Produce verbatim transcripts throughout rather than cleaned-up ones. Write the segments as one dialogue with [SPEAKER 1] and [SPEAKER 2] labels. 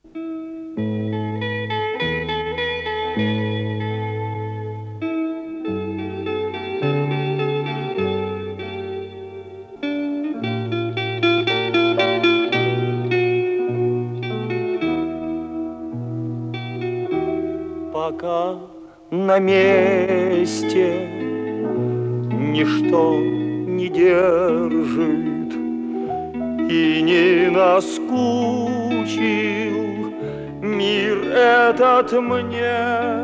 [SPEAKER 1] Пока на месте ничто не держит и не наскучил мир этот мне,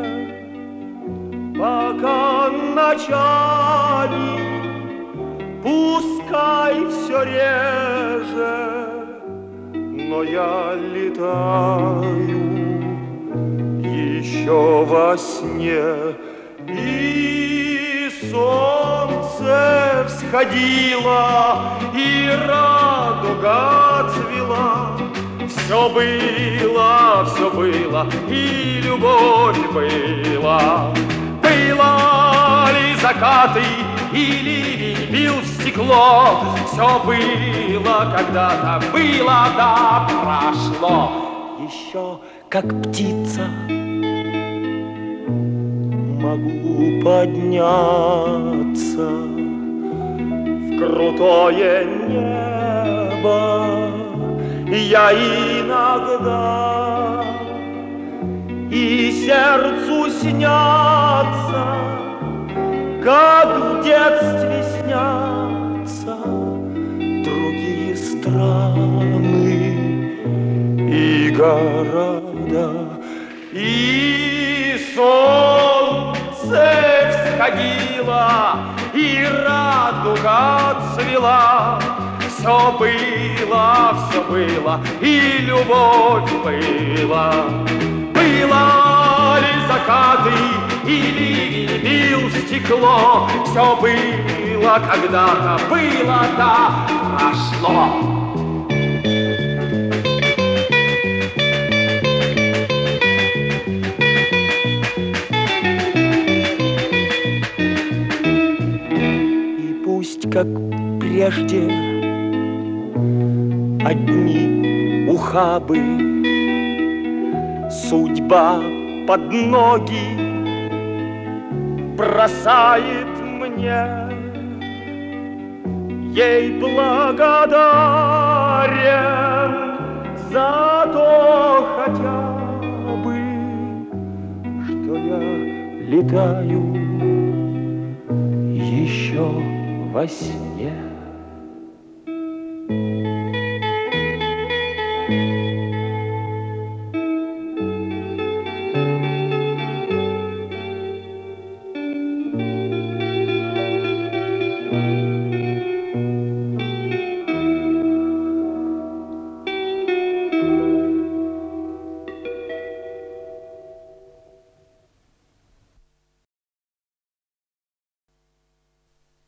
[SPEAKER 1] пока ночами пускай все реже, но я летаю еще во сне, и солнце всходило, и радуга цвела. Все было, все было, и любовь была. Было ли закаты, и ливень бил в стекло, все было когда-то, было, да прошло. Еще как птица могу подняться в крутое небо я иногда, и сердцу снятся, как в детстве снятся другие страны и города, и солнце всходило, и радуга цвела. Все было, все было, и любовь была. Было ли закаты, и ливень бил в стекло, все было когда-то, было, да прошло. Как прежде, одни ухабы судьба под ноги бросает мне. Ей благодарен за то хотя бы, что я летаю еще во сне.